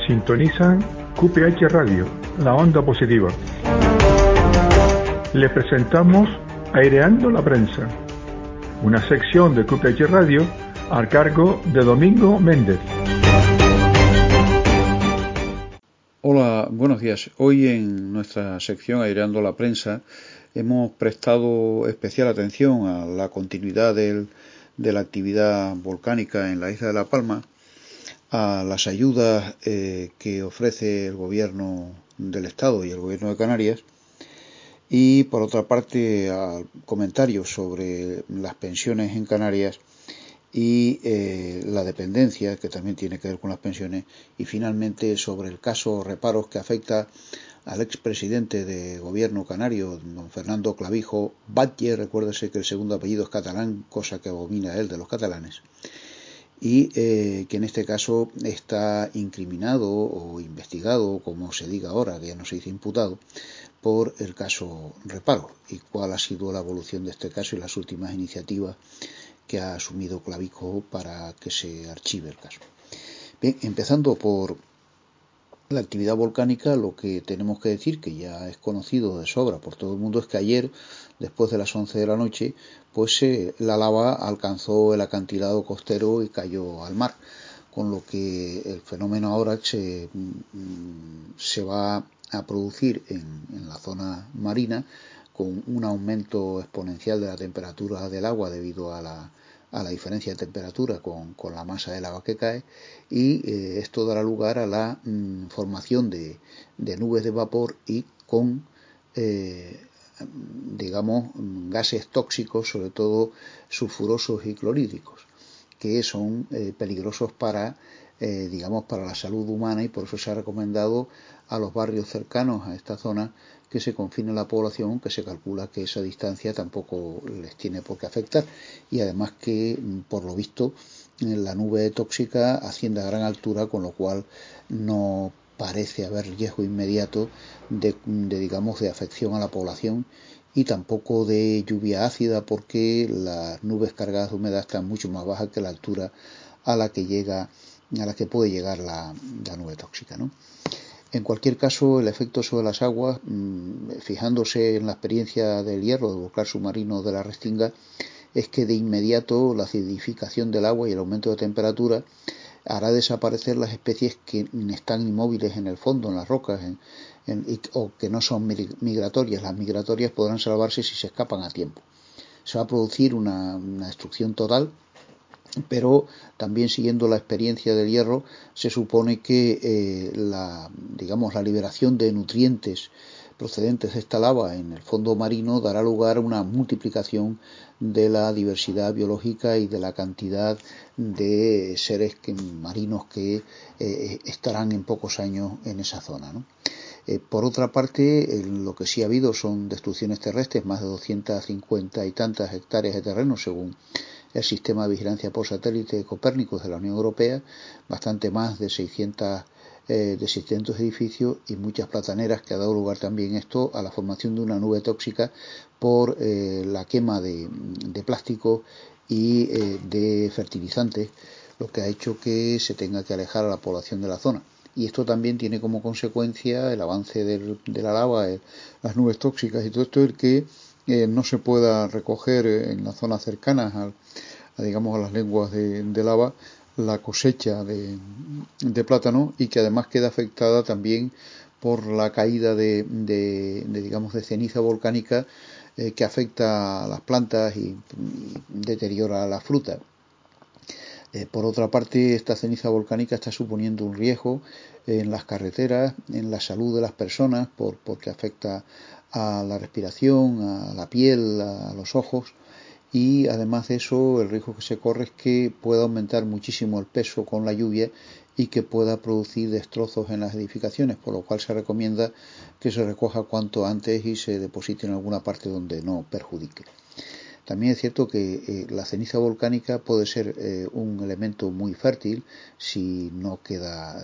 Sintonizan QPH Radio, la onda positiva. Les presentamos Aireando la Prensa, una sección de QPH Radio a cargo de Domingo Méndez. Hola, buenos días. Hoy en nuestra sección Aireando la Prensa hemos prestado especial atención a la continuidad de la actividad volcánica en la isla de La Palma, a las ayudas que ofrece el gobierno del Estado y el gobierno de Canarias, y por otra parte a comentarios sobre las pensiones en Canarias y la dependencia, que también tiene que ver con las pensiones, y finalmente sobre el caso Reparos, que afecta al expresidente de gobierno canario, don Fernando Clavijo Batlle. Recuérdese que el segundo apellido es catalán, cosa que abomina él de los catalanes, y que en este caso está incriminado o investigado, como se diga ahora, que ya no se dice imputado, por el caso Reparo, y cuál ha sido la evolución de este caso y las últimas iniciativas que ha asumido Clavijo para que se archive el caso. Bien, empezando por la actividad volcánica, lo que tenemos que decir, que ya es conocido de sobra por todo el mundo, es que ayer, después de las 11 de la noche, pues la lava alcanzó el acantilado costero y cayó al mar, con lo que el fenómeno ahora se va a producir en la zona marina, con un aumento exponencial de la temperatura del agua debido a la diferencia de temperatura con la masa de lava que cae, y esto dará lugar a la formación de nubes de vapor y con gases tóxicos, sobre todo sulfurosos y clorhídricos, que son peligrosos para la salud humana, y por eso se ha recomendado a los barrios cercanos a esta zona que se confine la población, que se calcula que esa distancia tampoco les tiene por qué afectar, y además que, por lo visto, la nube tóxica asciende a gran altura, con lo cual no parece haber riesgo inmediato de afección a la población, y tampoco de lluvia ácida, porque las nubes cargadas de humedad están mucho más bajas que la altura a la que puede llegar la nube tóxica, ¿no? En cualquier caso, el efecto sobre las aguas, fijándose en la experiencia del Hierro, del volcán submarino de la Restinga, es que de inmediato la acidificación del agua y el aumento de temperatura hará desaparecer las especies que están inmóviles en el fondo, en las rocas, o que no son migratorias. Las migratorias podrán salvarse si se escapan a tiempo. Se va a producir una destrucción total, pero también, siguiendo la experiencia del Hierro, se supone que la liberación de nutrientes procedentes de esta lava en el fondo marino dará lugar a una multiplicación de la diversidad biológica y de la cantidad de seres marinos que estarán en pocos años en esa zona, ¿no? Por otra parte, lo que sí ha habido son destrucciones terrestres, más de 250 y tantas hectáreas de terreno, según el sistema de vigilancia por satélite Copérnicus de la Unión Europea, bastante más de 600 edificios y muchas plataneras, que ha dado lugar también esto a la formación de una nube tóxica por la quema de plástico y de fertilizantes, lo que ha hecho que se tenga que alejar a la población de la zona. Y esto también tiene como consecuencia el avance de la lava, las nubes tóxicas y todo esto, el que no se pueda recoger en las zonas cercanas a las lenguas de lava la cosecha de plátano, y que además queda afectada también por la caída de ceniza volcánica que afecta a las plantas y deteriora la fruta. Por otra parte, esta ceniza volcánica está suponiendo un riesgo en las carreteras, en la salud de las personas, porque afecta a la respiración, a la piel, a los ojos, y además de eso, el riesgo que se corre es que pueda aumentar muchísimo el peso con la lluvia y que pueda producir destrozos en las edificaciones, por lo cual se recomienda que se recoja cuanto antes y se deposite en alguna parte donde no perjudique. También es cierto que la ceniza volcánica puede ser un elemento muy fértil si no queda,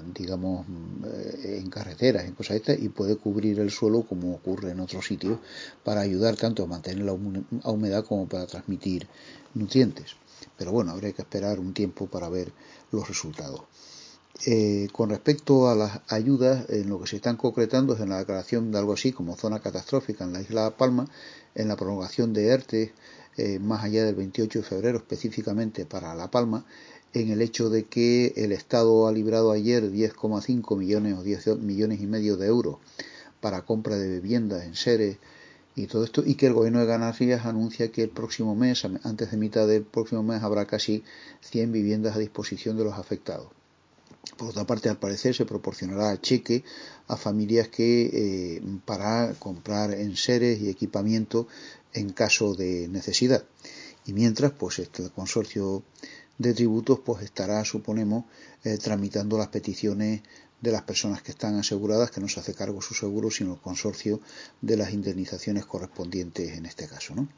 en carreteras, en cosas estas, y puede cubrir el suelo, como ocurre en otros sitios, para ayudar tanto a mantener la humedad como para transmitir nutrientes. Pero bueno, habría que esperar un tiempo para ver los resultados. Con respecto a las ayudas, en lo que se están concretando es en la declaración de algo así como zona catastrófica en la isla de Palma, en la prolongación de ERTE más allá del 28 de febrero específicamente para La Palma, en el hecho de que el Estado ha librado ayer 10,5 millones o 10 millones y medio de euros para compra de viviendas en seres y todo esto, y que el gobierno de Canarias anuncia que el próximo mes, antes de mitad del próximo mes, habrá casi 100 viviendas a disposición de los afectados. Por otra parte, al parecer se proporcionará cheque a familias que para comprar enseres y equipamiento en caso de necesidad. Y mientras, pues el consorcio de tributos pues estará, suponemos, tramitando las peticiones de las personas que están aseguradas, que no se hace cargo su seguro, sino el consorcio de las indemnizaciones correspondientes en este caso, ¿no?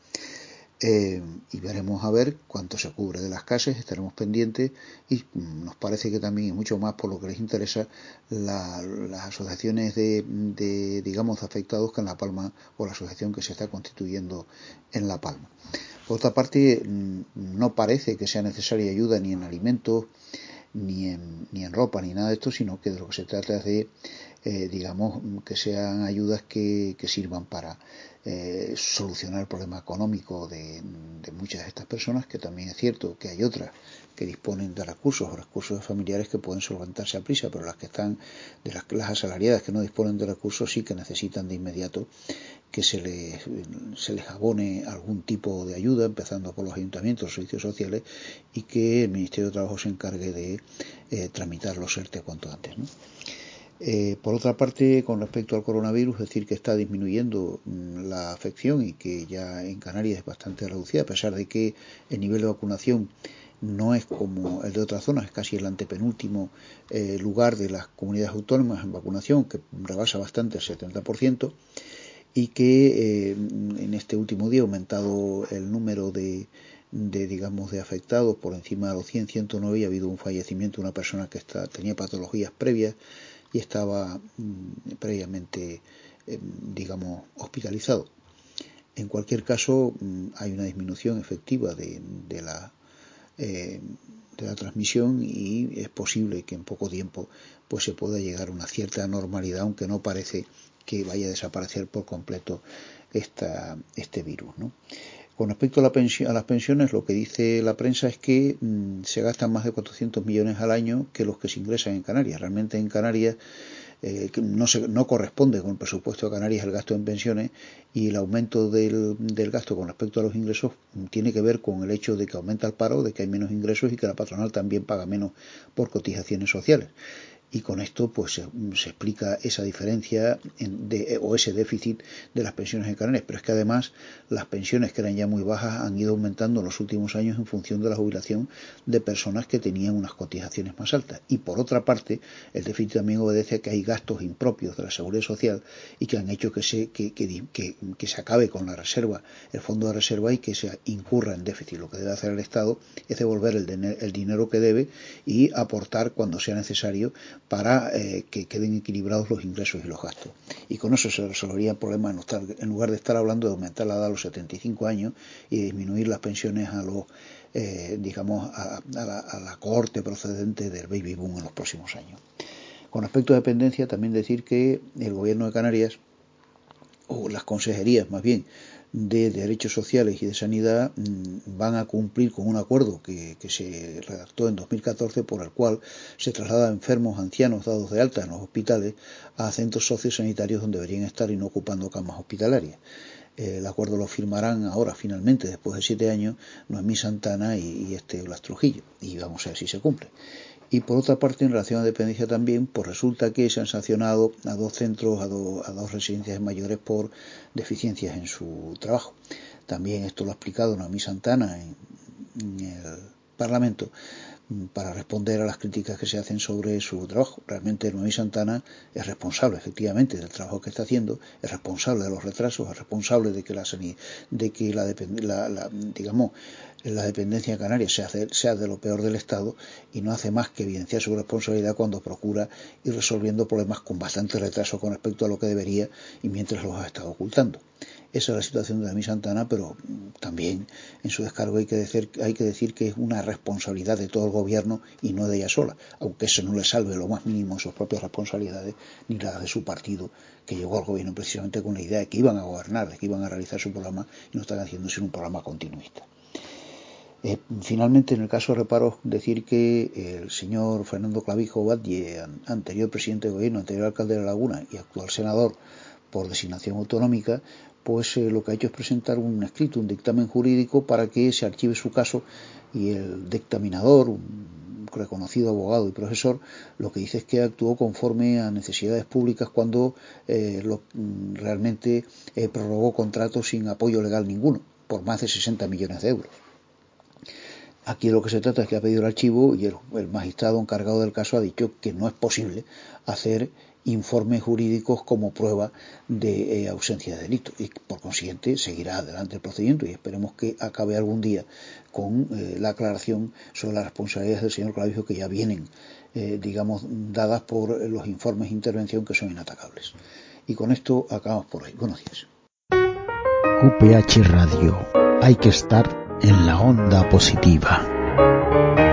Y veremos a ver cuánto se cubre de las casas, estaremos pendientes y nos parece que también, y mucho más por lo que les interesa, las asociaciones de digamos afectados que en La Palma, o la asociación que se está constituyendo en La Palma. Por otra parte, no parece que sea necesaria ayuda ni en alimentos ni en ropa ni nada de esto, sino que de lo que se trata es de digamos que sean ayudas que sirvan para solucionar el problema económico de muchas de estas personas, que también es cierto que hay otras que disponen de recursos o recursos familiares que pueden solventarse a prisa, pero las que están, de las asalariadas que no disponen de recursos, sí que necesitan de inmediato que se les abone algún tipo de ayuda, empezando por los ayuntamientos, los servicios sociales, y que el Ministerio de Trabajo se encargue de tramitar los ERTE cuanto antes, ¿no? Por otra parte, con respecto al coronavirus, decir que está disminuyendo la afección y que ya en Canarias es bastante reducida, a pesar de que el nivel de vacunación no es como el de otras zonas, es casi el antepenúltimo lugar de las comunidades autónomas en vacunación, que rebasa bastante el 70%, y que en este último día ha aumentado el número de afectados por encima de los 100, 109, y ha habido un fallecimiento de una persona que tenía patologías previas y estaba previamente hospitalizado. En cualquier caso, hay una disminución efectiva de la transmisión, y es posible que en poco tiempo pues se pueda llegar a una cierta normalidad, aunque no parece que vaya a desaparecer por completo este virus, ¿no? Con respecto a las pensiones, lo que dice la prensa es que se gastan más de 400 millones al año que los que se ingresan en Canarias. Realmente en Canarias no corresponde con el presupuesto de Canarias el gasto en pensiones, y el aumento del gasto con respecto a los ingresos tiene que ver con el hecho de que aumenta el paro, de que hay menos ingresos y que la patronal también paga menos por cotizaciones sociales. Y con esto pues se explica esa diferencia o ese déficit de las pensiones en Canarias. Pero es que además las pensiones, que eran ya muy bajas, han ido aumentando en los últimos años en función de la jubilación de personas que tenían unas cotizaciones más altas. Y por otra parte, el déficit también obedece a que hay gastos impropios de la Seguridad Social y que han hecho que se acabe con la reserva, el fondo de reserva, y que se incurra en déficit. Lo que debe hacer el Estado es devolver el dinero que debe y aportar cuando sea necesario para que queden equilibrados los ingresos y los gastos. Y con eso se resolvería el problema, en lugar de estar hablando de aumentar la edad a los 75 años y disminuir las pensiones a los a la cohorte procedente del baby boom en los próximos años. Con respecto a dependencia, también decir que el gobierno de Canarias, o las consejerías más bien, de Derechos Sociales y de Sanidad, van a cumplir con un acuerdo que se redactó en 2014, por el cual se traslada a enfermos ancianos dados de alta en los hospitales a centros sociosanitarios donde deberían estar y no ocupando camas hospitalarias. El acuerdo lo firmarán ahora, finalmente, después de 7 años, Noemí Santana y Blas Trujillo, y vamos a ver si se cumple. Y por otra parte, en relación a dependencia también, pues resulta que se han sancionado a 2 centros, a dos residencias de mayores por deficiencias en su trabajo. También esto lo ha explicado Noemí Santana en el Parlamento, para responder a las críticas que se hacen sobre su trabajo. Realmente Noemí Santana es responsable, efectivamente, del trabajo que está haciendo, es responsable de los retrasos, es responsable de que la dependencia de Canarias sea de lo peor del Estado, y no hace más que evidenciar su responsabilidad cuando procura ir resolviendo problemas con bastante retraso con respecto a lo que debería, y mientras los ha estado ocultando. Esa es la situación de Dami Santana, pero también en su descargo hay que decir que es una responsabilidad de todo el gobierno y no de ella sola, aunque eso no le salve lo más mínimo sus propias responsabilidades ni las de su partido, que llegó al gobierno precisamente con la idea de que iban a gobernar, de que iban a realizar su programa, y no están haciendo sino un programa continuista. Finalmente, en el caso de Reparos, decir que el señor Fernando Clavijo Batlle, anterior presidente de gobierno, anterior alcalde de La Laguna y actual senador por designación autonómica, pues lo que ha hecho es presentar un escrito, un dictamen jurídico para que se archive su caso, y el dictaminador, un reconocido abogado y profesor, lo que dice es que actuó conforme a necesidades públicas cuando realmente prorrogó contratos sin apoyo legal ninguno, por más de 60 millones de euros. Aquí lo que se trata es que ha pedido el archivo y el magistrado encargado del caso ha dicho que no es posible hacer informes jurídicos como prueba de ausencia de delito, y por consiguiente seguirá adelante el procedimiento, y esperemos que acabe algún día con la aclaración sobre las responsabilidades del señor Clavijo, que ya vienen dadas por los informes de intervención, que son inatacables. Y con esto acabamos por hoy. Buenos días. UPH Radio. Hay que estar en la onda positiva.